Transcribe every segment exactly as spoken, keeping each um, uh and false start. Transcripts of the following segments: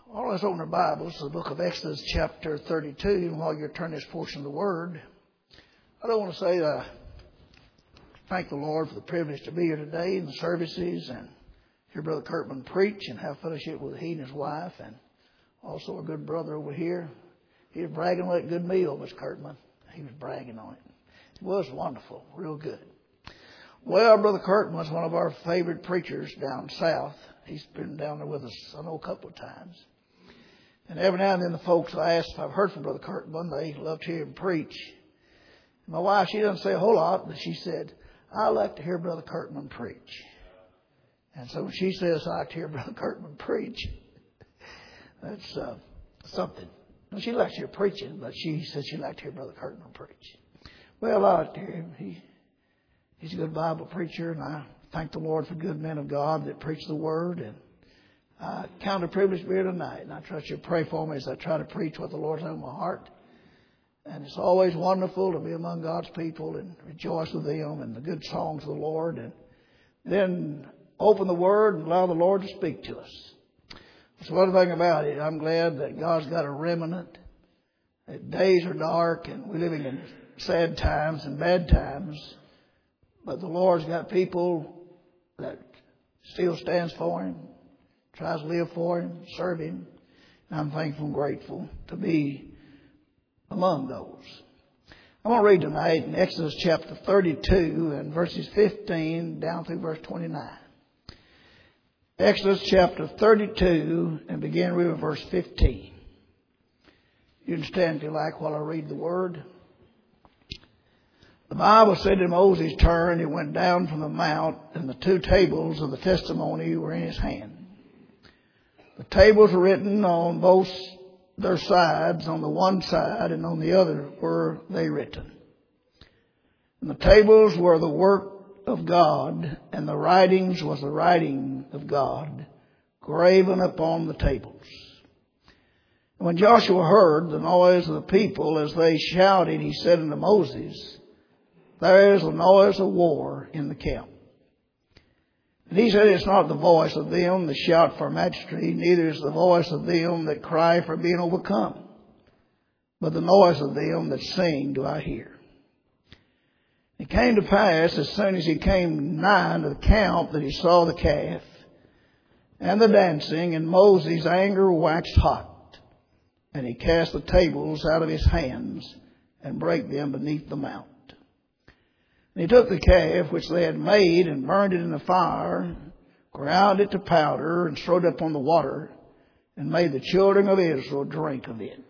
All let's open our Bibles to the book of Exodus chapter thirty-two. And while you're turning this portion of the Word, I don't want to say uh, thank the Lord for the privilege to be here today in the services and hear Brother Kirkman preach and have fellowship with he and his wife, and also our good brother over here. He was bragging on that good meal, Mister Kirkman. He was bragging on it. It was wonderful, real good. Well, Brother Kirkman was one of our favorite preachers down south. He's been down there with us, I know, a couple of times. And every now and then the folks ask if I've heard from Brother Kirkman. They love to hear him preach. My wife, she doesn't say a whole lot, but she said, I like to hear Brother Kirkman preach. And so when she says I like to hear Brother Kirkman preach, that's uh, something. Well, she likes to hear preaching, but she said she liked to hear Brother Kirkman preach. Well, I like to hear him. He, he's a good Bible preacher, and I thank the Lord for good men of God that preach the Word. And I count a privilege to be here tonight, and I trust you'll pray for me as I try to preach what the Lord's on my heart. And it's always wonderful to be among God's people and rejoice with them and the good songs of the Lord. And then open the Word and allow the Lord to speak to us. That's one thing about it. I'm glad that God's got a remnant. That days are dark and we're living in sad times and bad times. But the Lord's got people that still stands for Him, tries to live for Him, serve Him. And I'm thankful and grateful to be among those. I'm going to read tonight in Exodus chapter thirty-two and verses fifteen down through verse twenty-nine. Exodus chapter thirty-two and begin with verse fifteen. You can stand if you like while I read the Word. The Bible said in Moses' turn, he went down from the mount, and the two tables of the testimony were in his hand. The tables were written on both their sides, on the one side and on the other were they written. And the tables were the work of God, and the writings was the writing of God, graven upon the tables. And when Joshua heard the noise of the people as they shouted, he said unto Moses, there is a noise of war in the camp. And he said, it's not the voice of them that shout for majesty, neither is the voice of them that cry for being overcome, but the noise of them that sing do I hear. It came to pass, as soon as he came nigh to the camp, that he saw the calf and the dancing, and Moses' anger waxed hot, and he cast the tables out of his hands and brake them beneath the mount. And he took the calf which they had made and burned it in the fire, ground it to powder, and strode it upon the water, and made the children of Israel drink of it.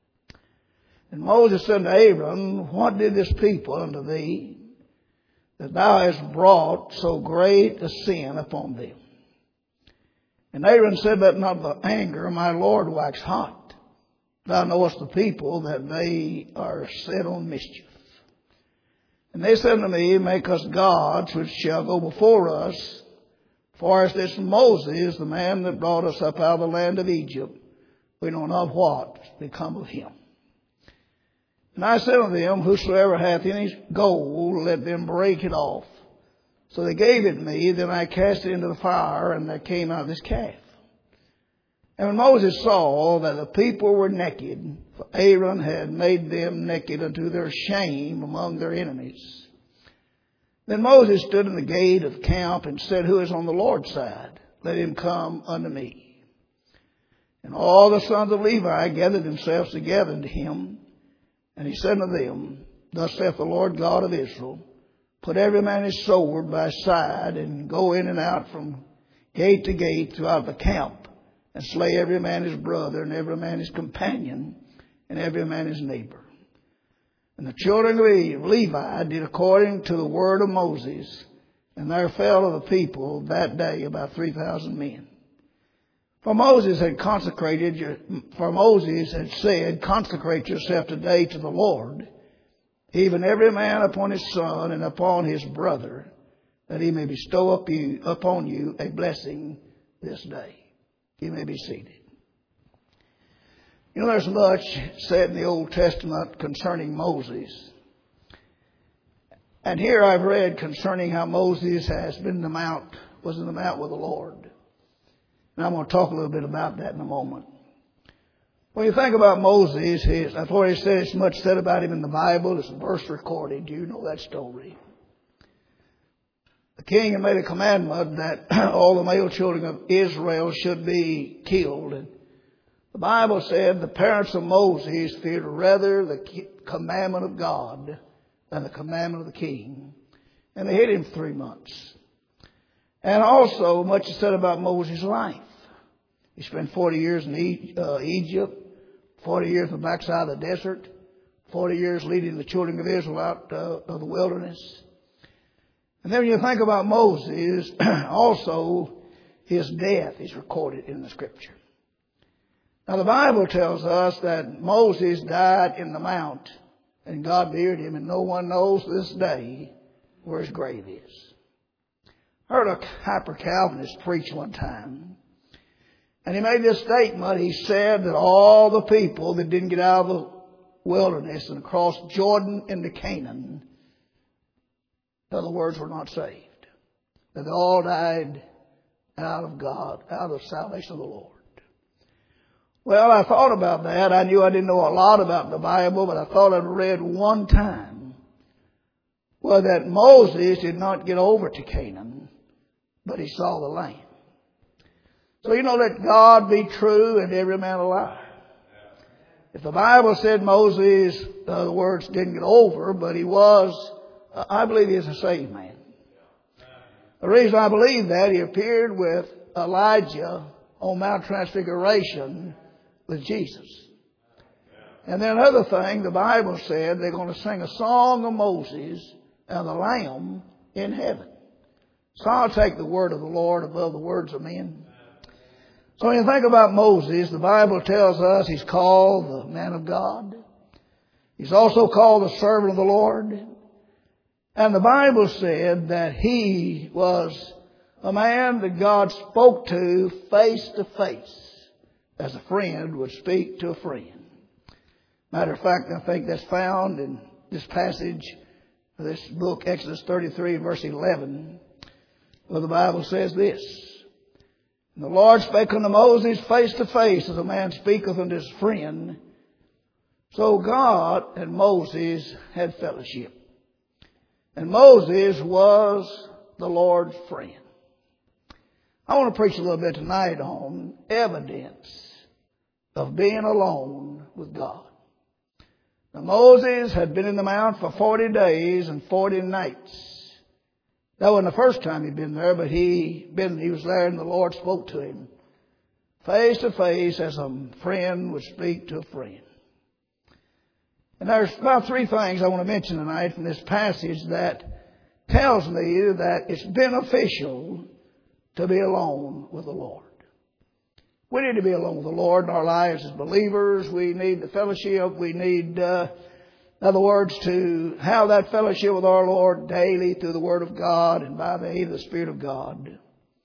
And Moses said to Abram, what did this people unto thee, that thou hast brought so great a sin upon them? And Aaron said, let not the anger of my Lord wax hot. Thou knowest the people that they are set on mischief. And they said unto me, make us gods which shall go before us. For as this Moses, the man that brought us up out of the land of Egypt, we know not what become of him. And I said unto them, whosoever hath any gold, let them break it off. So they gave it me, then I cast it into the fire, and there came out this calf. And when Moses saw that the people were naked, for Aaron had made them naked unto their shame among their enemies, then Moses stood in the gate of the camp and said, who is on the Lord's side? Let him come unto me. And all the sons of Levi gathered themselves together unto him. And he said unto them, thus saith the Lord God of Israel, put every man his sword by his side, and go in and out from gate to gate throughout the camp, and slay every man his brother, and every man his companion, and every man his neighbor. And the children of Levi did according to the word of Moses, and there fell of the people that day about three thousand men. For Moses had consecrated, for Moses had said, consecrate yourself today to the Lord, even every man upon his son and upon his brother, that he may bestow up you, upon you a blessing this day. You may be seated. You know, there's much said in the Old Testament concerning Moses. And here I've read concerning how Moses has been in the mount, was in the mount with the Lord. And I'm going to talk a little bit about that in a moment. When you think about Moses, his, that's what he said. It's much said about him in the Bible. It's a verse recorded. Do you know that story? The king had made a commandment that all the male children of Israel should be killed. And the Bible said the parents of Moses feared rather the commandment of God than the commandment of the king. And they hid him three months. And also, much is said about Moses' life. He spent forty years in Egypt, forty years on the backside of the desert, forty years leading the children of Israel out uh, of the wilderness. And then when you think about Moses, also his death is recorded in the Scripture. Now the Bible tells us that Moses died in the mount, and God buried him, and no one knows to this day where his grave is. I heard a hyper-Calvinist preach one time, and he made this statement. He said that all the people that didn't get out of the wilderness and cross Jordan into Canaan, in other words, were not saved. That they all died out of God, out of the salvation of the Lord. Well, I thought about that. I knew I didn't know a lot about the Bible, but I thought I'd read one time, well, that Moses did not get over to Canaan, but he saw the land. So you know, let God be true and every man a liar. If the Bible said Moses, in other words, didn't get over, but he was, I believe he is a saved man. The reason I believe that, he appeared with Elijah on Mount Transfiguration with Jesus. And then another thing, the Bible said they're going to sing a song of Moses and the Lamb in heaven. So I'll take the word of the Lord above the words of men. So when you think about Moses, the Bible tells us he's called the man of God. He's also called the servant of the Lord. And the Bible said that he was a man that God spoke to face to face, as a friend would speak to a friend. Matter of fact, I think that's found in this passage, this book, Exodus thirty-three, verse eleven, where the Bible says this: "And the Lord spake unto Moses face to face, as a man speaketh unto his friend." So God and Moses had fellowship. And Moses was the Lord's friend. I want to preach a little bit tonight on evidence of being alone with God. Now, Moses had been in the mount for forty days and forty nights. That wasn't the first time he'd been there, but he been he was there and the Lord spoke to him face to face as a friend would speak to a friend. And there's about three things I want to mention tonight from this passage that tells me that it's beneficial to be alone with the Lord. We need to be alone with the Lord in our lives as believers. We need the fellowship. We need, uh, in other words, to have that fellowship with our Lord daily through the Word of God and by the aid of the Spirit of God.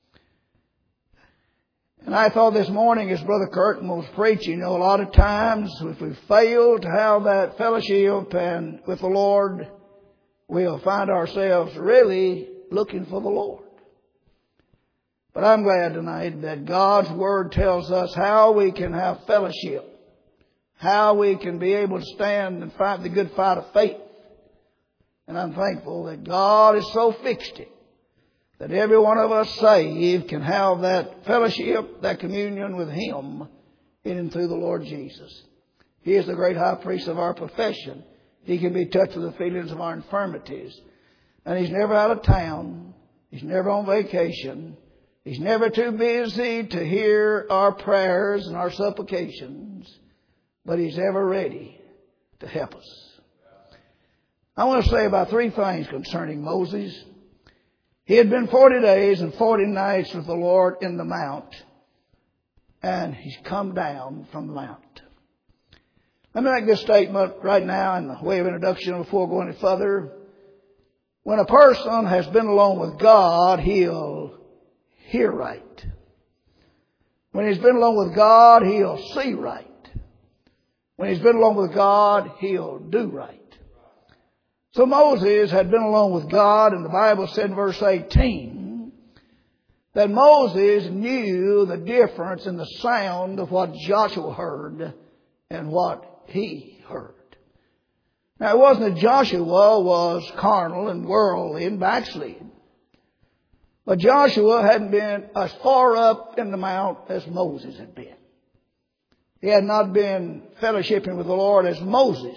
And I thought this morning as Brother Curtin was preaching, you know, a lot of times if we fail to have that fellowship and with the Lord, we'll find ourselves really looking for the Lord. But I'm glad tonight that God's Word tells us how we can have fellowship, how we can be able to stand and fight the good fight of faith. And I'm thankful that God has so fixed it that every one of us saved can have that fellowship, that communion with Him in and through the Lord Jesus. He is the great high priest of our profession. He can be touched with the feelings of our infirmities. And He's never out of town. He's never on vacation. He's never too busy to hear our prayers and our supplications. But He's ever ready to help us. I want to say about three things concerning Moses. He had been forty days and forty nights with the Lord in the mount. And He's come down from the mount. Let me make this statement right now in the way of introduction before going any further. When a person has been alone with God, he'll hear right. When he's been alone with God, he'll see right. When he's been alone with God, he'll do right. So Moses had been alone with God, and the Bible said in verse eighteen that Moses knew the difference in the sound of what Joshua heard and what he heard. Now, it wasn't that Joshua was carnal and worldly and backslid. But Joshua hadn't been as far up in the mount as Moses had been. He had not been fellowshipping with the Lord as Moses.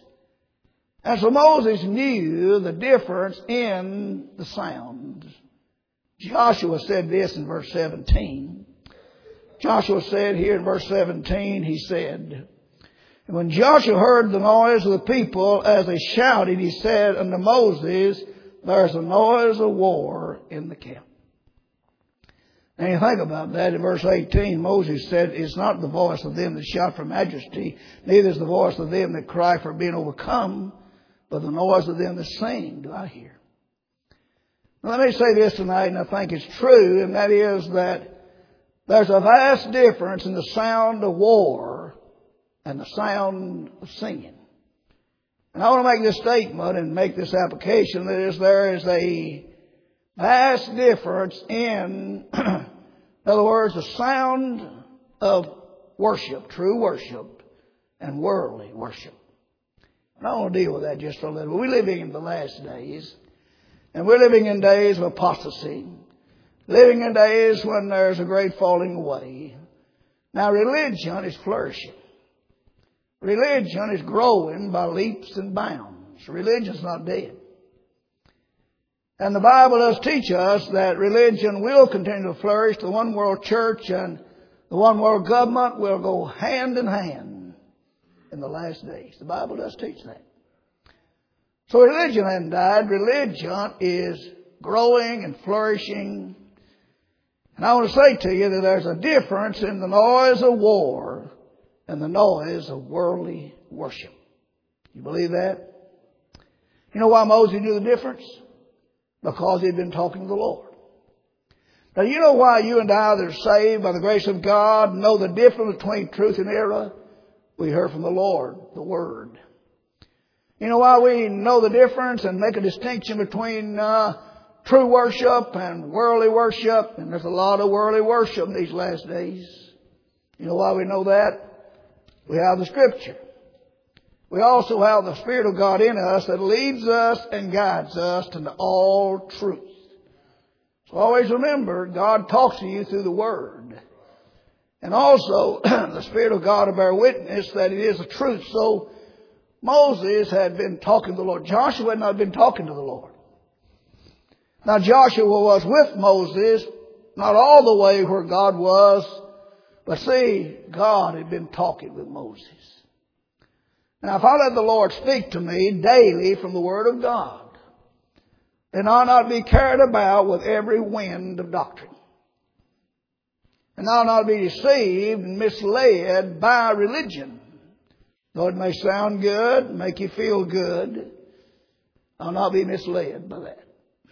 And so Moses knew the difference in the sounds. Joshua said this in verse seventeen. Joshua said here in verse seventeen, he said, and when Joshua heard the noise of the people as they shouted, he said unto Moses, there's a noise of war in the camp. Now you think about that in verse eighteen, Moses said, it's not the voice of them that shout for majesty, neither is the voice of them that cry for being overcome, but the noise of them that sing do I hear. Now let me say this tonight, and I think it's true, and that is that there's a vast difference in the sound of war and the sound of singing. And I want to make this statement and make this application, that is, there is a vast difference in, in other words, the sound of worship, true worship, and worldly worship. And I want to deal with that just a little. We're living in the last days, and we're living in days of apostasy, living in days when there's a great falling away. Now, religion is flourishing. Religion is growing by leaps and bounds. Religion's not dead. And the Bible does teach us that religion will continue to flourish. The one world church and the one world government will go hand in hand in the last days. The Bible does teach that. So religion hasn't died. Religion is growing and flourishing. And I want to say to you that there's a difference in the noise of war and the noise of worldly worship. You believe that? You know why Moses knew the difference? Because he'd been talking to the Lord. Now, you know why you and I that are saved by the grace of God know the difference between truth and error? We heard from the Lord, the Word. You know why we know the difference and make a distinction between uh, true worship and worldly worship? And there's a lot of worldly worship in these last days. You know why we know that? We have the Scripture. We also have the Spirit of God in us that leads us and guides us into all truth. So always remember, God talks to you through the Word. And also, the Spirit of God will bear witness that it is the truth. So Moses had been talking to the Lord. Joshua had not been talking to the Lord. Now Joshua was with Moses, not all the way where God was, but see, God had been talking with Moses. Now, if I let the Lord speak to me daily from the Word of God, then I'll not be carried about with every wind of doctrine. And I'll not be deceived and misled by religion. Though it may sound good, make you feel good, I'll not be misled by that.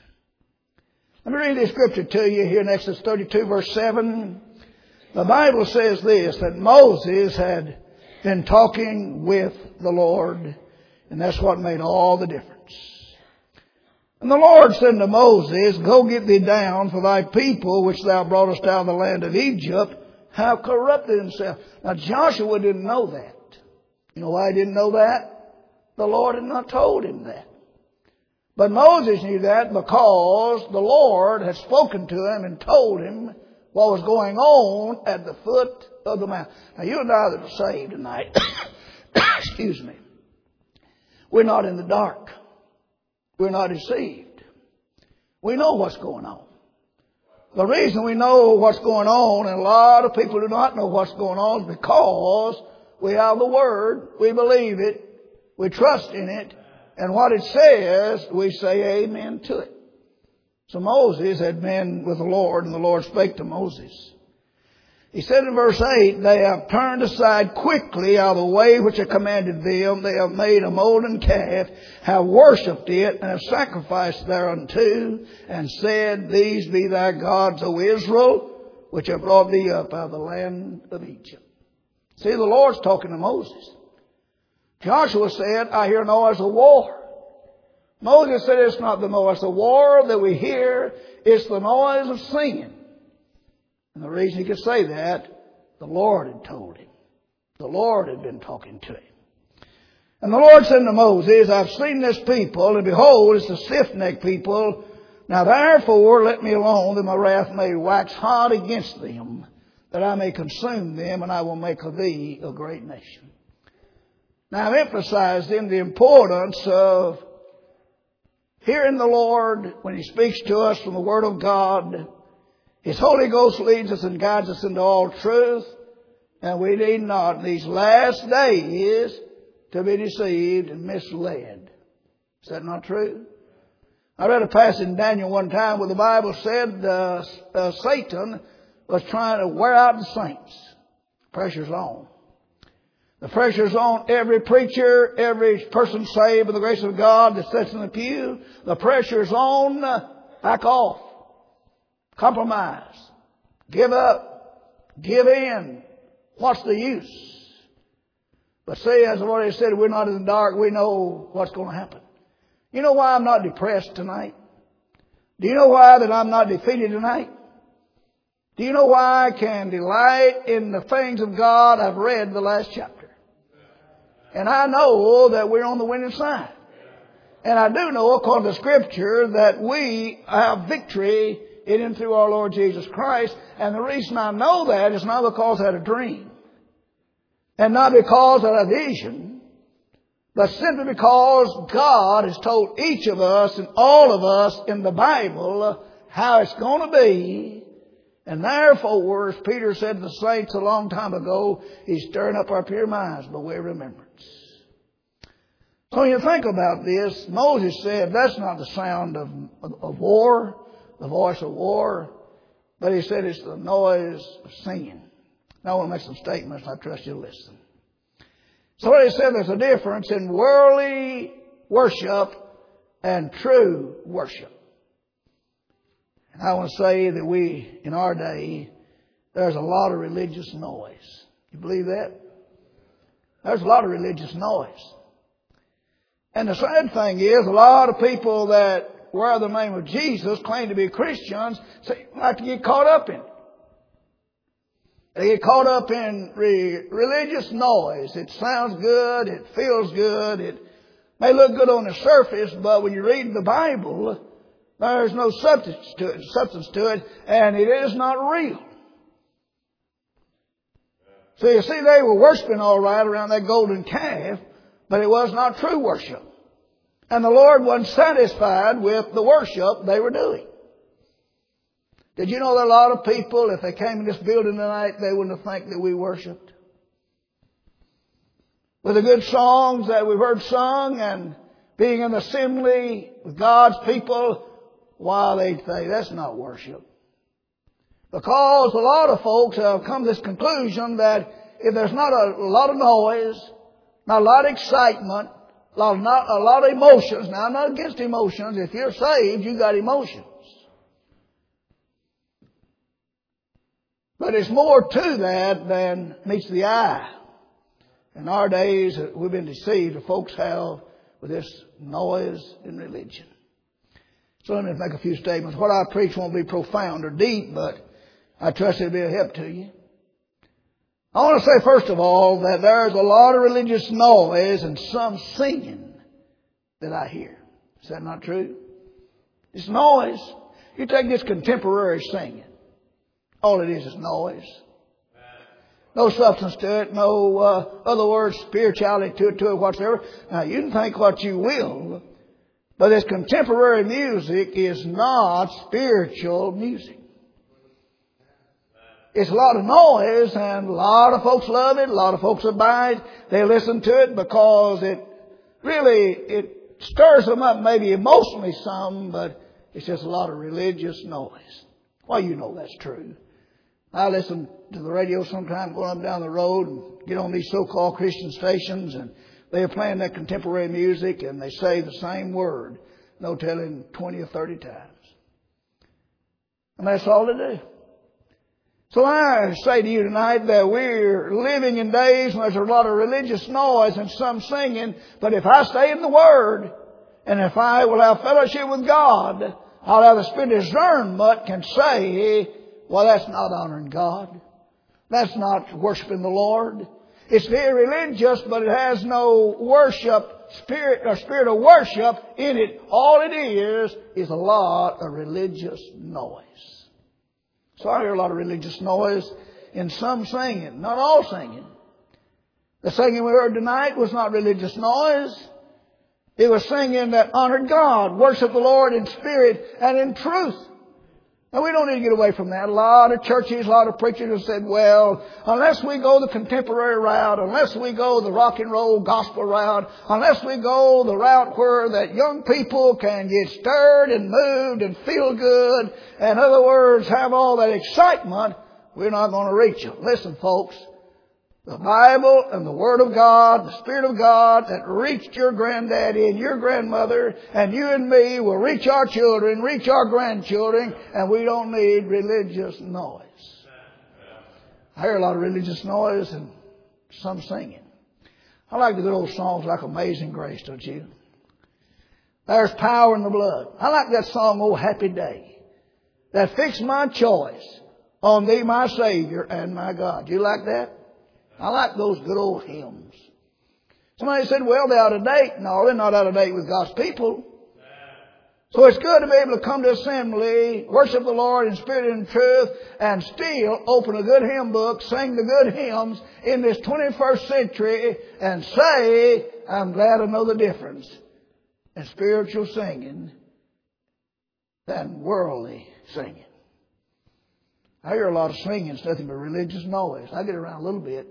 Let me read this scripture to you here in Exodus thirty-two, verse seven. The Bible says this, that Moses had been talking with the Lord, and that's what made all the difference. And the Lord said to Moses, go get thee down, for thy people, which thou broughtest out of the land of Egypt, have corrupted themselves. Now Joshua didn't know that. You know why he didn't know that? The Lord had not told him that. But Moses knew that because the Lord had spoken to him and told him what was going on at the foot of the mountain. Now you and I that are saved tonight, excuse me, we're not in the dark. We're not deceived. We know what's going on. The reason we know what's going on, and a lot of people do not know what's going on, is because we have the Word, we believe it, we trust in it, and what it says, we say amen to it. So Moses had been with the Lord, and the Lord spake to Moses. He said in verse eight, they have turned aside quickly out of the way which I commanded them. They have made a molten calf, have worshipped it, and have sacrificed thereunto, and said, these be thy gods, O Israel, which have brought thee up out of the land of Egypt. See, the Lord's talking to Moses. Joshua said, I hear noise of war. Moses said, it's not the noise of war that we hear, it's the noise of singing. And the reason he could say that, the Lord had told him. The Lord had been talking to him. And the Lord said to Moses, I've seen this people, and behold, it's the stiff-necked people. Now therefore let me alone, that my wrath may wax hot against them, that I may consume them, and I will make of thee a great nation. Now I've emphasized in the importance of hearing the Lord when He speaks to us from the Word of God. His Holy Ghost leads us and guides us into all truth. And we need not in these last days to be deceived and misled. Is that not true? I read a passage in Daniel one time where the Bible said uh, uh, Satan was trying to wear out the saints. Pressure's on. The pressure's on every preacher, every person saved by the grace of God that sits in the pew. The pressure's on. Uh, back off. Compromise. Give up. Give in. What's the use? But see, as I've already said, we're not in the dark. We know what's going to happen. You know why I'm not depressed tonight? Do you know why that I'm not defeated tonight? Do you know why I can delight in the things of God? I've read the last chapter. And I know that we're on the winning side. And I do know, according to Scripture, that we have victory in and through our Lord Jesus Christ. And the reason I know that is not because I had a dream. And not because I had a vision. But simply because God has told each of us and all of us in the Bible how it's going to be. And therefore, as Peter said to the saints a long time ago, He's stirring up our pure minds by way of remembrance. So when you think about this, Moses said that's not the sound of, of, of war, the voice of war, but he said it's the noise of singing. Now I want to make some statements. I trust you'll listen. So what he said, there's a difference in worldly worship and true worship. And I want to say that we, in our day, there's a lot of religious noise. You believe that? There's a lot of religious noise. And the sad thing is, a lot of people that wear the name of Jesus, claim to be Christians, say, like to get caught up in it. They get caught up in re- religious noise. It sounds good. It feels good. It may look good on the surface, but when you read the Bible, there's no substance to it, substance to it, and it is not real. So you see, they were worshiping all right around that golden calf, but it was not true worship. And the Lord wasn't satisfied with the worship they were doing. Did you know that a lot of people, if they came in this building tonight, they wouldn't think that we worshiped? With the good songs that we've heard sung and being in the assembly with God's people, why they'd say that's not worship. Because a lot of folks have come to this conclusion that if there's not a, a lot of noise, not a lot of excitement, a lot, not, a lot of emotions. Now, I'm not against emotions. If you're saved, you got emotions. But it's more to that than meets the eye. In our days, we've been deceived, the folks have, with this noise in religion. So let me make a few statements. What I preach won't be profound or deep, but I trust it'll be a help to you. I want to say, first of all, that there's a lot of religious noise and some singing that I hear. Is that not true? It's noise. You take this contemporary singing. All it is is noise. No substance to it, no uh, other words, spirituality to it, to it whatsoever. Now, you can think what you will, but this contemporary music is not spiritual music. It's a lot of noise, and a lot of folks love it. A lot of folks abide. They listen to it because it really, it stirs them up maybe emotionally some, but it's just a lot of religious noise. Well, you know that's true. I listen to the radio sometime going up and down the road and get on these so-called Christian stations, and they're playing that contemporary music, and they say the same word, no telling, twenty or thirty times. And that's all they do. So I say to you tonight that we're living in days when there's a lot of religious noise and some singing. But if I stay in the Word, and if I will have fellowship with God, I'll have the spirit of discernment can say, well, that's not honoring God. That's not worshiping the Lord. It's very religious, but it has no worship, spirit, or spirit of worship in it. All it is, is a lot of religious noise. So I hear a lot of religious noise in some singing, not all singing. The singing we heard tonight was not religious noise. It was singing that honored God, worship the Lord in spirit and in truth. Now we don't need to get away from that. A lot of churches, a lot of preachers have said, well, unless we go the contemporary route, unless we go the rock and roll gospel route, unless we go the route where that young people can get stirred and moved and feel good, in other words, have all that excitement, we're not going to reach them. Listen, folks. The Bible and the Word of God, the Spirit of God that reached your granddaddy and your grandmother and you and me will reach our children, reach our grandchildren, and we don't need religious noise. I hear a lot of religious noise and some singing. I like the good old songs like Amazing Grace, don't you? There's power in the blood. I like that song, Oh Happy Day, that fixed my choice on Thee, my Savior and my God. You like that? I like those good old hymns. Somebody said, well, they're out of date. No, they're not out of date with God's people. So it's good to be able to come to assembly, worship the Lord in spirit and truth, and still open a good hymn book, sing the good hymns in this twenty-first century, and say, I'm glad I know the difference in spiritual singing than worldly singing. I hear a lot of singing. It's nothing but religious noise. I get around a little bit.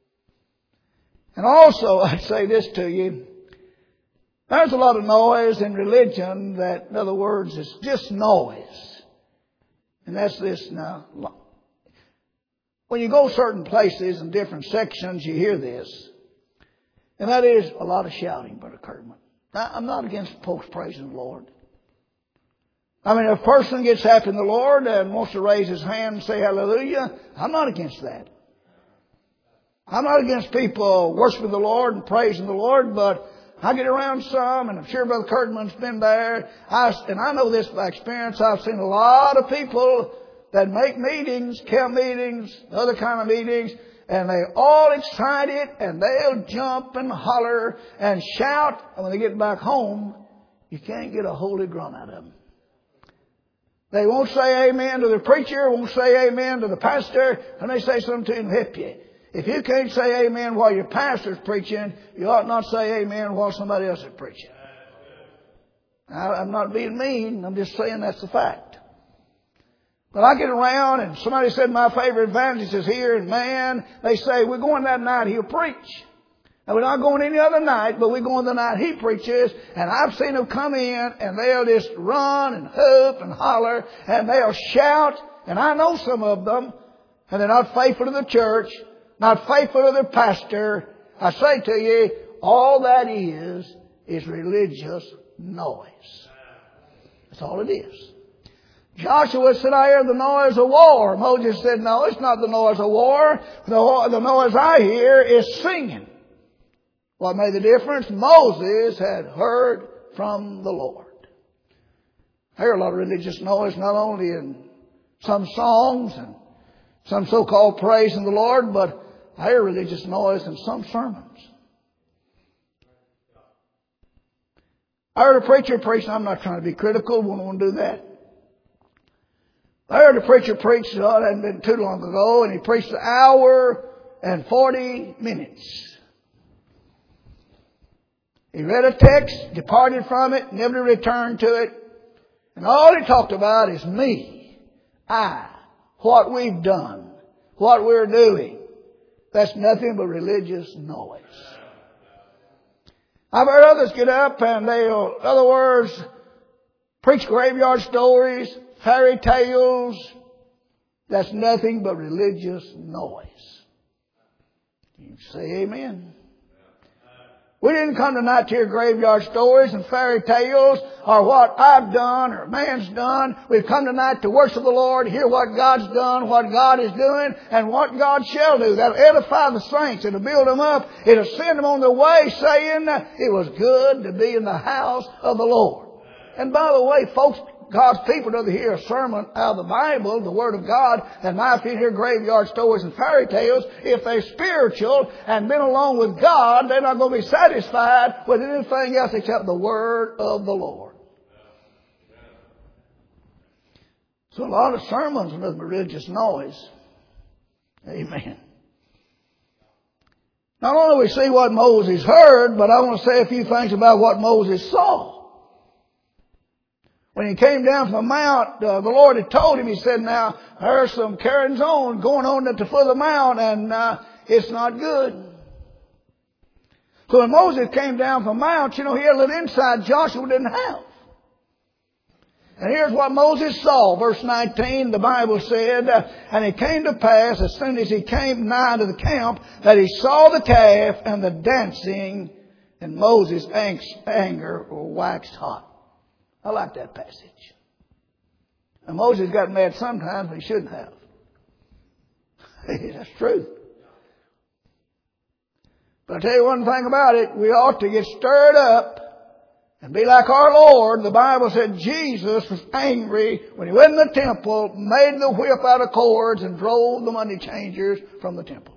And also, I'd say this to you. There's a lot of noise in religion that, in other words, it's just noise. And that's this now. When you go certain places in different sections, you hear this. And that is a lot of shouting, Brother Kirkman. Now, I'm not against folks praising the Lord. I mean, if a person gets happy in the Lord and wants to raise his hand and say hallelujah, I'm not against that. I'm not against people worshiping the Lord and praising the Lord, but I get around some, and I'm sure Brother Kirkman's been there, I, and I know this by experience. I've seen a lot of people that make meetings, camp meetings, other kind of meetings, and they're all excited, and they'll jump and holler and shout, and when they get back home, you can't get a holy grunt out of them. They won't say amen to the preacher, won't say amen to the pastor, and they say something to help you. If you can't say amen while your pastor's preaching, you ought not say amen while somebody else is preaching. Now, I'm not being mean. I'm just saying that's the fact. But I get around and somebody said my favorite evangelist is here, and man, they say, we're going that night, he'll preach. Now, we're not going any other night, but we're going the night he preaches. And I've seen them come in and they'll just run and hoop and holler and they'll shout. And I know some of them, and they're not faithful to the church, not faithful to their pastor. I say to you, all that is, is religious noise. That's all it is. Joshua said, I hear the noise of war. Moses said, no, it's not the noise of war. The, the noise I hear is singing. What made the difference? Moses had heard from the Lord. I hear a lot of religious noise, not only in some songs and some so-called praise in the Lord, but I hear religious noise in some sermons. I heard a preacher preach, I'm not trying to be critical, wouldn't want to do that. I heard a preacher preach, oh, it hadn't been too long ago, and he preached an hour and forty minutes. He read a text, departed from it, never returned to it. And all he talked about is me, I, what we've done, what we're doing. That's nothing but religious noise. I've heard others get up and they'll, in other words, preach graveyard stories, fairy tales. That's nothing but religious noise. You say amen. We didn't come tonight to hear graveyard stories and fairy tales or what I've done or man's done. We've come tonight to worship the Lord, hear what God's done, what God is doing, and what God shall do. That'll edify the saints. It'll build them up. It'll send them on their way saying, it was good to be in the house of the Lord. And by the way, folks, God's people rather hear a sermon out of the Bible, the Word of God, than my feet hear graveyard stories and fairy tales. If they're spiritual and been along with God, they're not going to be satisfied with anything else except the Word of the Lord. So a lot of sermons are nothing but religious noise. Amen. Not only do we see what Moses heard, but I want to say a few things about what Moses saw. When he came down from the mount, uh, the Lord had told him, he said, now, there's some carryings on going on at the foot of the mount, and uh, it's not good. So when Moses came down from the mount, you know, he had a little insight Joshua didn't have. And here's what Moses saw. Verse nineteen, the Bible said, uh, and it came to pass, as soon as he came nigh to the camp, that he saw the calf and the dancing, and Moses' anger waxed hot. I like that passage. And Moses got mad sometimes, but he shouldn't have. That's true. But I'll tell you one thing about it. We ought to get stirred up and be like our Lord. The Bible said Jesus was angry when he went in the temple, made the whip out of cords, and drove the money changers from the temple.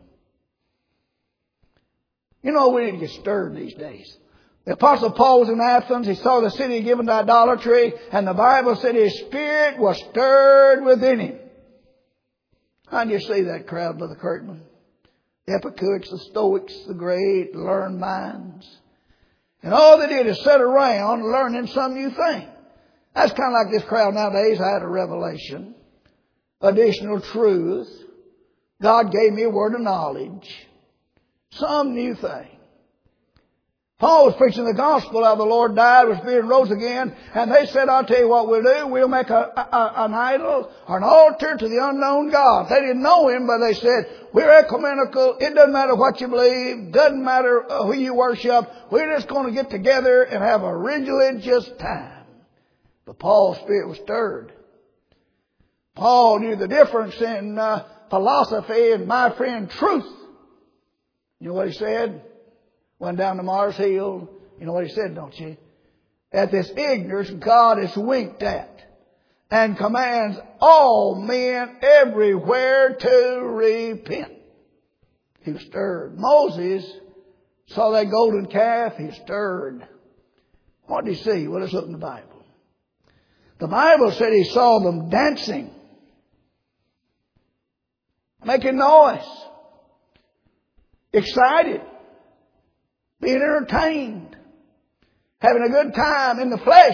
You know, we need to get stirred these days. The Apostle Paul was in Athens. He saw the city given to idolatry. And the Bible said his spirit was stirred within him. How do you see that crowd, Brother Kirkman? The Epicurics, the Stoics, the great learned minds. And all they did is sit around learning some new thing. That's kind of like this crowd nowadays. I had a revelation. Additional truth. God gave me a word of knowledge. Some new thing. Paul was preaching the gospel how the Lord died, was buried, and rose again. And they said, I'll tell you what we'll do. We'll make a, a, an idol or an altar to the unknown God. They didn't know him, but they said, we're ecumenical. It doesn't matter what you believe. Doesn't matter who you worship. We're just going to get together and have a religious time. But Paul's spirit was stirred. Paul knew the difference in uh, philosophy and, my friend, truth. You know what he said? Went down to Mars Hill. You know what he said, don't you? At this ignorance God is winked at, and commands all men everywhere to repent. He was stirred. Moses saw that golden calf. He was stirred. What did he see? Well, let's look in the Bible. The Bible said he saw them dancing, making noise, excited, being entertained, having a good time in the flesh.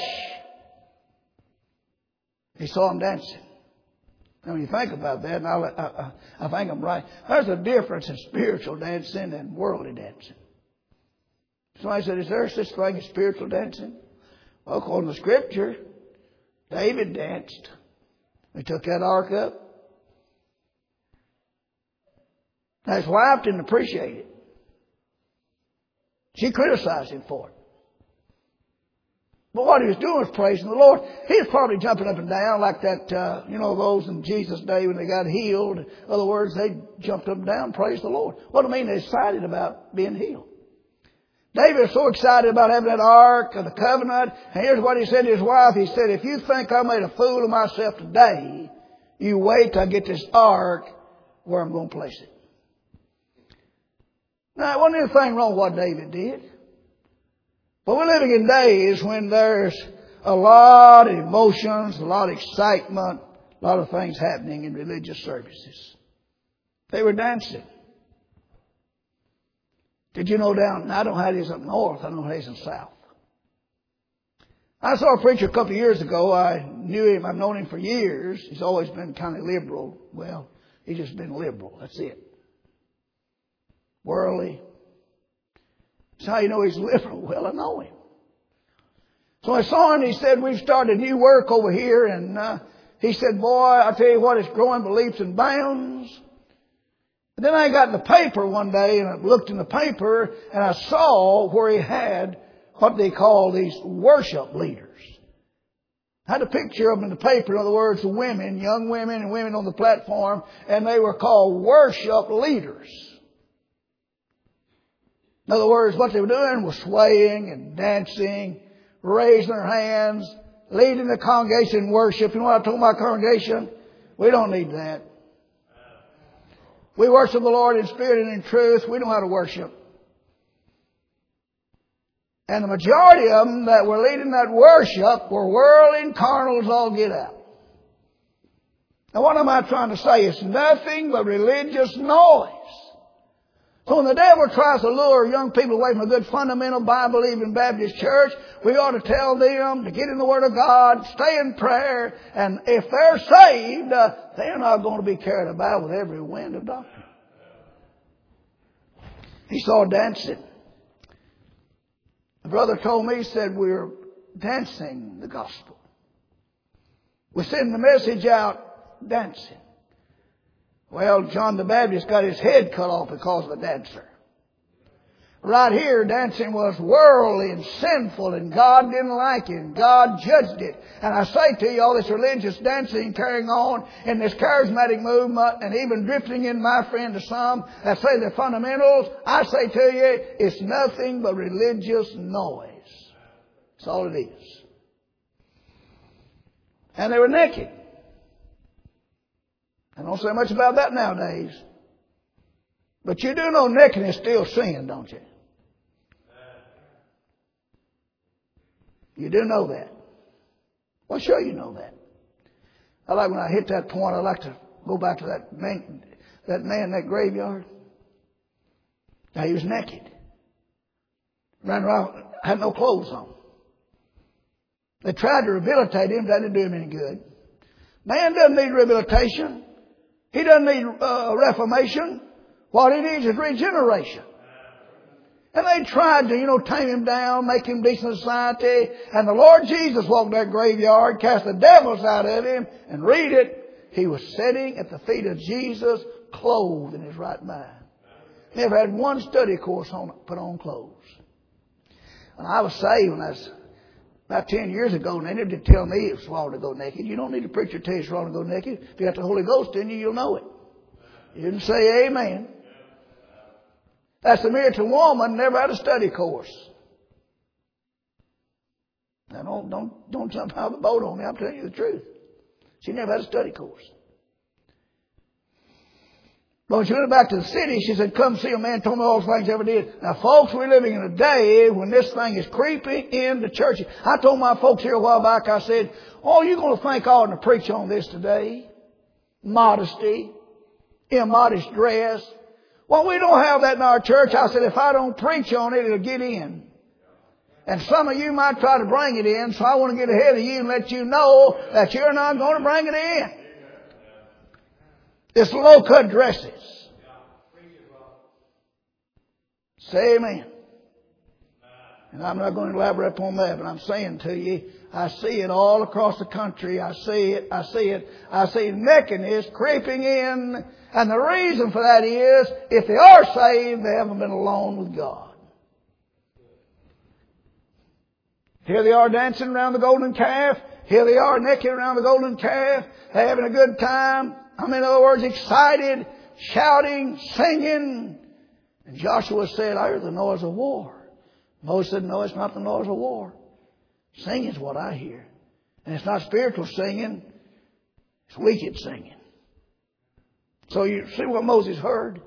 He saw them dancing. Now, when you think about that, and I, I, I think I'm right, there's a difference in spiritual dancing and worldly dancing. Somebody said, is there such thing as spiritual dancing? Well, according to the Scripture, David danced. He took that ark up. Now, his wife didn't appreciate it. She criticized him for it. But what he was doing was praising the Lord. He was probably jumping up and down like that, uh, you know, those in Jesus' day when they got healed. In other words, they jumped up and down and praised the Lord. What do I mean? They're excited about being healed. David was so excited about having that ark of the covenant. And here's what he said to his wife. He said, if you think I made a fool of myself today, you wait till I get this ark where I'm going to place it. Now, there wasn't anything wrong with what David did. But we're living in days when there's a lot of emotions, a lot of excitement, a lot of things happening in religious services. They were dancing. Did you know down, I don't know how it is up north, I know how it is in the south. I saw a preacher a couple of years ago. I knew him, I've known him for years. He's always been kind of liberal. Well, he's just been liberal, that's it. Worldly. That's how you know he's liberal. Well, I know him. So I saw him. He said, we've started new work over here. And uh, he said, boy, I tell you what, it's growing by leaps and bounds. And then I got in the paper one day and I looked in the paper and I saw where he had what they call these worship leaders. I had a picture of them in the paper. In other words, women, young women and women on the platform. And they were called worship leaders. In other words, what they were doing was swaying and dancing, raising their hands, leading the congregation in worship. You know what I told my congregation? We don't need that. We worship the Lord in spirit and in truth. We know how to worship. And the majority of them that were leading that worship were worldly and carnal as all get out. Now what am I trying to say? It's nothing but religious noise. So when the devil tries to lure young people away from a good fundamental Bible-believing Baptist church, we ought to tell them to get in the Word of God, stay in prayer, and if they're saved, uh, they're not going to be carried about with every wind of doctrine. He saw dancing. The brother told me, he said, we're dancing the gospel. We're sending the message out dancing. Well, John the Baptist got his head cut off because of a dancer. Right here, dancing was worldly and sinful, and God didn't like it, and God judged it. And I say to you, all this religious dancing carrying on in this charismatic movement, and even drifting in, my friend, to some that say they're fundamentals, I say to you, it's nothing but religious noise. That's all it is. And they were naked. I don't say much about that nowadays. But you do know nakedness is still sin, don't you? You do know that. Well, sure you know that. I like when I hit that point, I like to go back to that man, that man in that graveyard. Now, he was naked. Ran around, had no clothes on. They tried to rehabilitate him, that didn't do him any good. Man doesn't need rehabilitation. He doesn't need uh, reformation. What he needs is regeneration. And they tried to, you know, tame him down, make him decent in society. And the Lord Jesus walked that graveyard, cast the devils out of him, and read it. He was sitting at the feet of Jesus, clothed in his right mind. Never had one study course on put on clothes. When I was saved, when I was about ten years ago, and they never did tell me it was wrong to go naked. You don't need a preacher to tell you it's wrong to go naked. If you got the Holy Ghost in you, you'll know it. You didn't say amen. That Samaritan woman never had a study course. Now don't, don't, don't jump out of the boat on me. I'm telling you the truth. She never had a study course. But when she went back to the city, she said, come see a man told me all the things I ever did. Now, folks, we're living in a day when this thing is creeping into churches. I told my folks here a while back, I said, oh, you're going to think I ought to preach on this today. Modesty, immodest dress. Well, we don't have that in our church. I said, if I don't preach on it, it'll get in. And some of you might try to bring it in, so I want to get ahead of you and let you know that you're not going to bring it in. It's low-cut dresses. Say amen. And I'm not going to elaborate upon that, but I'm saying to you, I see it all across the country. I see it. I see it. I see nakedness creeping in. And the reason for that is, if they are saved, they haven't been alone with God. Here they are dancing around the golden calf. Here they are naked around the golden calf. They're having a good time. I mean, in other words, excited, shouting, singing. And Joshua said, I hear the noise of war. Moses said, no, it's not the noise of war. Singing is what I hear. And it's not spiritual singing. It's wicked singing. So you see what Moses heard?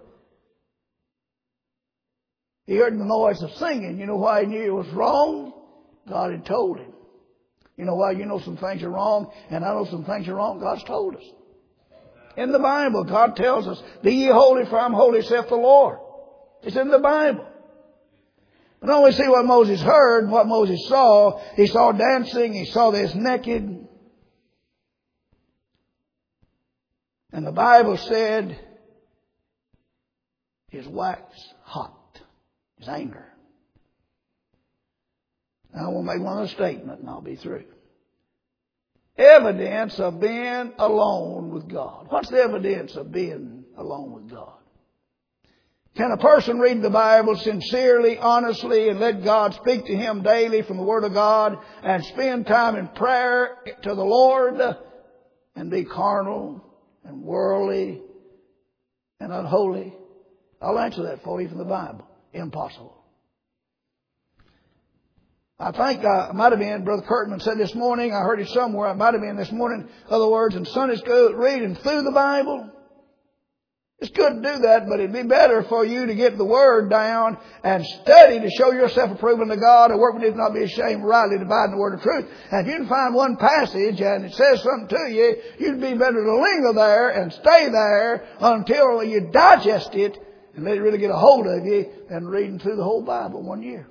He heard the noise of singing. You know why he knew it was wrong? God had told him. You know why you know some things are wrong and I know some things are wrong? God's told us. In the Bible, God tells us, be ye holy, for I'm holy, saith the Lord. It's in the Bible. But now we see what Moses heard, what Moses saw. He saw dancing. He saw this naked. And the Bible said, his wax hot, his anger. Now I want to make one other statement and I'll be through. Evidence of being alone with God. What's the evidence of being alone with God? Can a person read the Bible sincerely, honestly, and let God speak to him daily from the Word of God and spend time in prayer to the Lord and be carnal and worldly and unholy? I'll answer that for you from the Bible. Impossible. I think I might have been, Brother Kurtman said this morning, I heard it somewhere, I might have been this morning, in other words, in Sunday school, reading through the Bible. It's good to do that, but it'd be better for you to get the Word down and study to show yourself approved unto God, and work with it, not be ashamed, rightly dividing the Word of truth. And if you can find one passage and it says something to you, you'd be better to linger there and stay there until you digest it and let it really get a hold of you than reading through the whole Bible one year.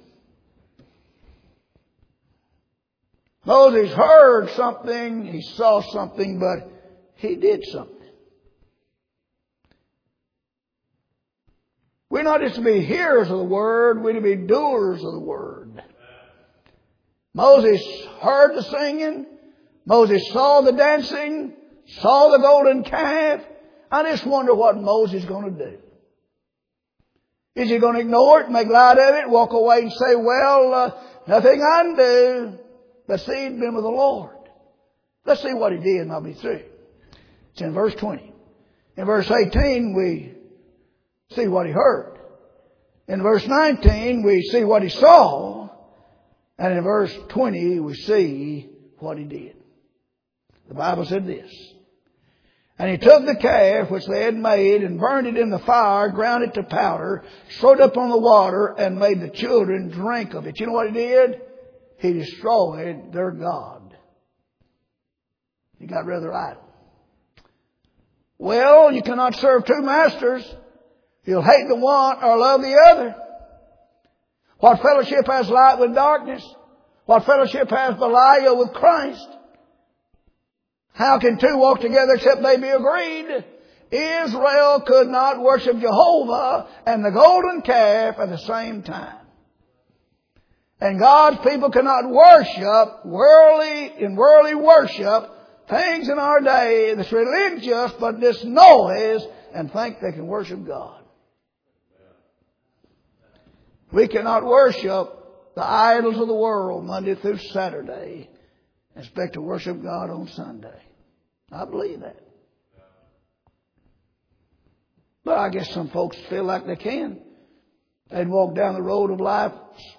Moses heard something, he saw something, but he did something. We're not just to be hearers of the Word, we're to be doers of the Word. Moses heard the singing. Moses saw the dancing, saw the golden calf. I just wonder what Moses is going to do. Is he going to ignore it, make light of it, walk away and say, well, uh, nothing I can do, but see, he'd been with the Lord. Let's see what he did and I'll be through. It's in verse twenty. In verse eighteen, we see what he heard. In verse nineteen, we see what he saw. And in verse twenty, we see what he did. The Bible said this. And he took the calf which they had made and burned it in the fire, ground it to powder, strode up on the water, and made the children drink of it. You know what he did? He destroyed their God. He got rid of their idol. Well, you cannot serve two masters. You'll hate the one or love the other. What fellowship has light with darkness? What fellowship has Belial with Christ? How can two walk together except they be agreed? Israel could not worship Jehovah and the golden calf at the same time. And God's people cannot worship worldly, in worldly worship things in our day that's religious but this noise and think they can worship God. We cannot worship the idols of the world Monday through Saturday and expect to worship God on Sunday. I believe that. But I guess some folks feel like they can. They'd walk down the road of life,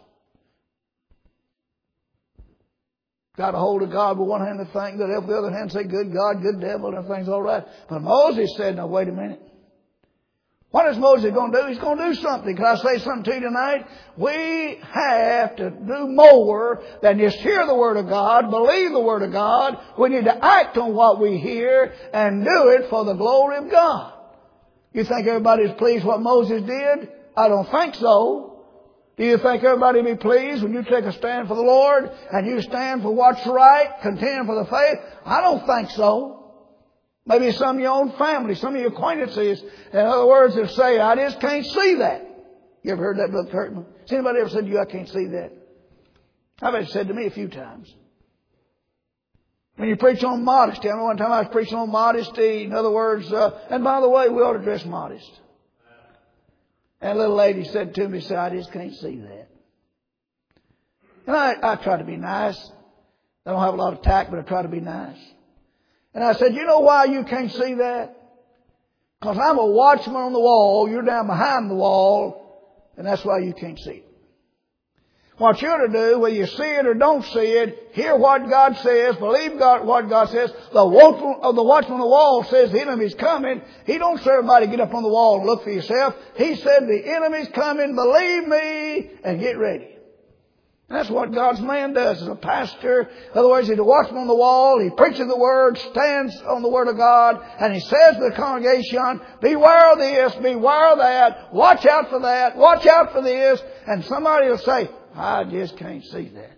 got a hold of God with one hand and think that with the other hand say, good God, good devil, and everything's all right. But Moses said, now wait a minute. What is Moses going to do? He's going to do something. Can I say something to you tonight? We have to do more than just hear the Word of God, believe the Word of God. We need to act on what we hear and do it for the glory of God. You think everybody's pleased what Moses did? I don't think so. Do you think everybody will be pleased when you take a stand for the Lord and you stand for what's right, contend for the faith? I don't think so. Maybe some of your own family, some of your acquaintances, in other words, will say, I just can't see that. You ever heard that, Brother Kurtman? Has anybody ever said to you, I can't see that? I've had it said to me a few times. When you preach on modesty, I remember one time I was preaching on modesty. In other words, uh, and by the way, we ought to dress modest. And a little lady said to me, said, I just can't see that. And I, I try to be nice. I don't have a lot of tact, but I try to be nice. And I said, you know why you can't see that? Because I'm a watchman on the wall. You're down behind the wall. And that's why you can't see it. What you're to do, whether you see it or don't see it, hear what God says, believe God, what God says. The watchman of the watchman on the wall says the enemy's coming. He don't say everybody get up on the wall and look for yourself. He said the enemy's coming, believe me, and get ready. That's what God's man does as a pastor. In other words, he's a watchman on the wall. He preaches the Word, stands on the Word of God, and he says to the congregation, beware of this, beware of that, watch out for that, watch out for this. And somebody will say, I just can't see that.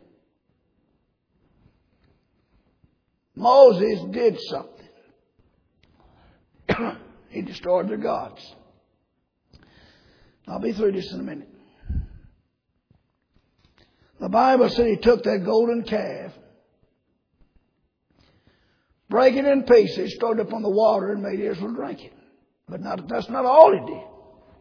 Moses did something. He destroyed their gods. I'll be through this in a minute. The Bible said he took that golden calf, break it in pieces, threw it up on the water, and made Israel drink it. But not, that's not all he did.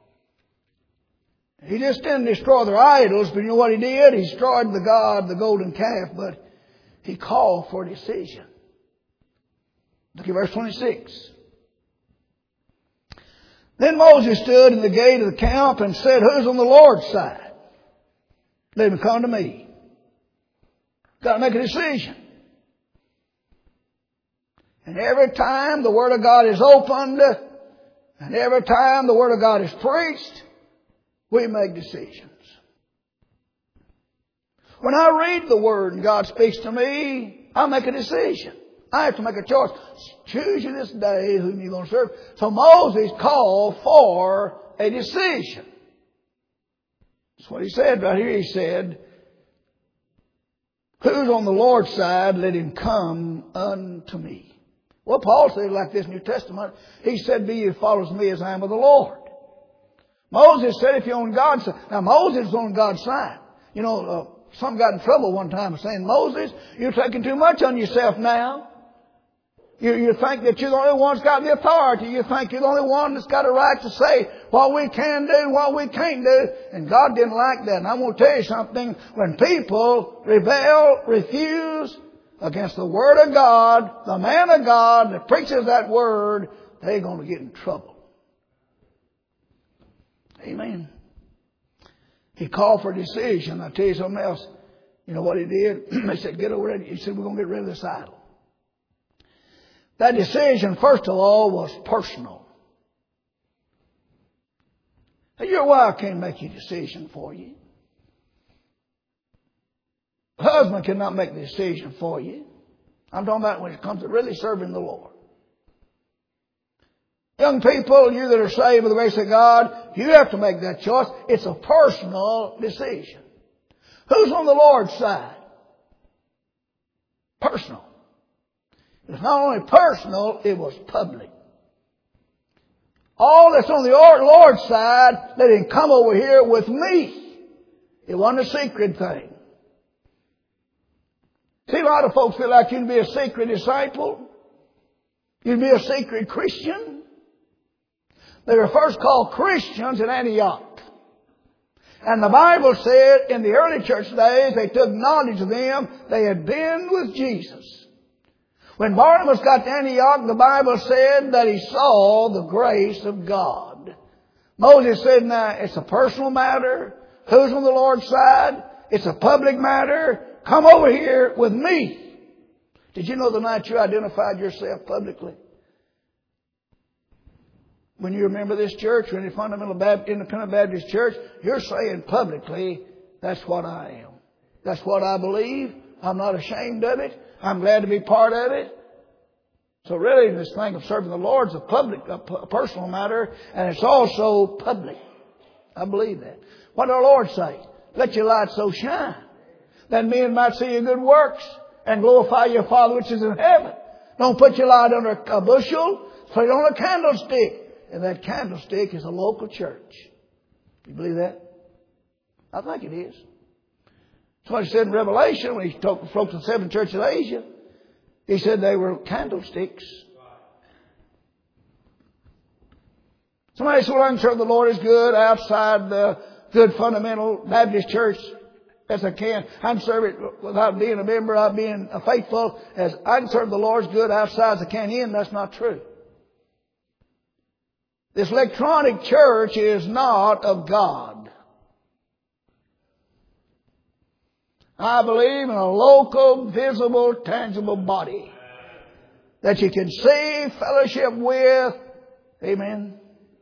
He just didn't destroy their idols, but you know what he did? He destroyed the god, the golden calf, but he called for a decision. Look at verse twenty-six. Then Moses stood in the gate of the camp and said, who's on the Lord's side? Let him come to me. Got to make a decision. And every time the Word of God is opened, and every time the Word of God is preached, we make decisions. When I read the Word and God speaks to me, I make a decision. I have to make a choice. Choose you this day whom you're going to serve. So Moses called for a decision. That's what he said right here. He said, who's on the Lord's side, let him come unto me. Well, Paul said like this in the New Testament. He said, be you follows me as I am of the Lord. Moses said, if you're on God's side. Now, Moses was on God's side. You know, uh, some got in trouble one time saying, Moses, you're taking too much on yourself now. You, you think that you're the only one that's got the authority. You think you're the only one that's got a right to say what we can do and what we can't do. And God didn't like that. And I'm going to tell you something. When people rebel, refuse against the Word of God, the man of God that preaches that Word, they're going to get in trouble. Amen. He called for a decision. I'll tell you something else. You know what he did? They said, get over it. He said, we're going to get rid of this idol. That decision, first of all, was personal. Now, your wife can't make a decision for you. The husband cannot make the decision for you. I'm talking about when it comes to really serving the Lord. Young people, you that are saved by the grace of God, you have to make that choice. It's a personal decision. Who's on the Lord's side? Personal. It was not only personal, it was public. All that's on the Lord's side, let him come over here with me. It wasn't a secret thing. See, a lot of folks feel like you can be a secret disciple. You can be a secret Christian. They were first called Christians in Antioch. And the Bible said in the early church days, they took knowledge of them. They had been with Jesus. When Barnabas got to Antioch, the Bible said that he saw the grace of God. Moses said, now, it's a personal matter. Who's on the Lord's side? It's a public matter. Come over here with me. Did you know the night you identified yourself publicly? When you remember this church or any fundamental Baptist, independent Baptist church, you're saying publicly, that's what I am. That's what I believe. I'm not ashamed of it. I'm glad to be part of it. So really, this thing of serving the Lord is a public, a personal matter, and it's also public. I believe that. What did our Lord say? Let your light so shine that men might see your good works and glorify your Father which is in heaven. Don't put your light under a bushel, put it on a candlestick. And that candlestick is a local church. You believe that? I think it is. That's what he said in Revelation when he spoke to the seven churches of Asia. He said they were candlesticks. Somebody said, well, I can serve the Lord as good outside the good fundamental Baptist church as I can. I can serve it without being a member, without being faithful. As I can serve the Lord as good outside as I can in. That's not true. This electronic church is not of God. I believe in a local, visible, tangible body that you can see, fellowship with. Amen.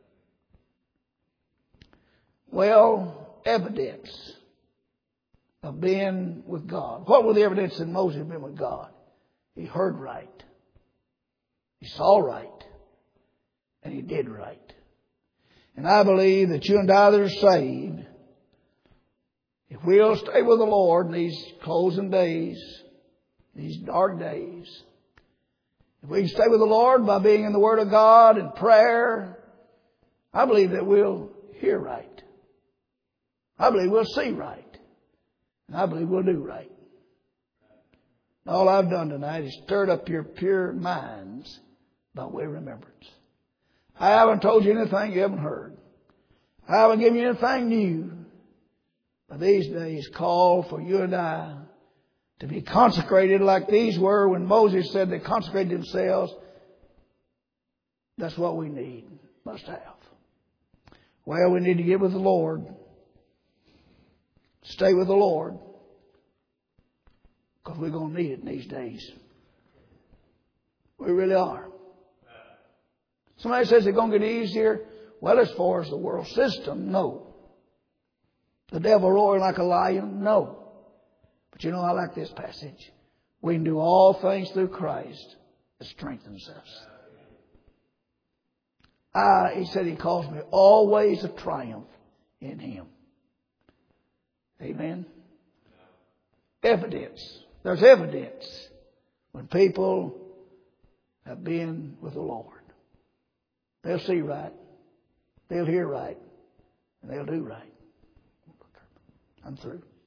Well, evidence of being with God. What was the evidence that Moses being with God? He heard right. He saw right. And he did right. And I believe that you and I that are saved, if we'll stay with the Lord in these closing days, these dark days, if we can stay with the Lord by being in the Word of God and prayer, I believe that we'll hear right. I believe we'll see right. And I believe we'll do right. All I've done tonight is stirred up your pure minds by way of remembrance. I haven't told you anything you haven't heard. I haven't given you anything new. But these days call for you and I to be consecrated like these were when Moses said they consecrated themselves. That's what we need, must have. Well, we need to get with the Lord. Stay with the Lord. Because we're going to need it in these days. We really are. Somebody says it's going to get easier. Well, as far as the world system, no. The devil roaring like a lion, no. But you know, I like this passage. We can do all things through Christ that strengthens us. I, he said he calls me always a triumph in Him. Amen. Evidence. There's evidence when people have been with the Lord. They'll see right. They'll hear right. And they'll do right. I'm through.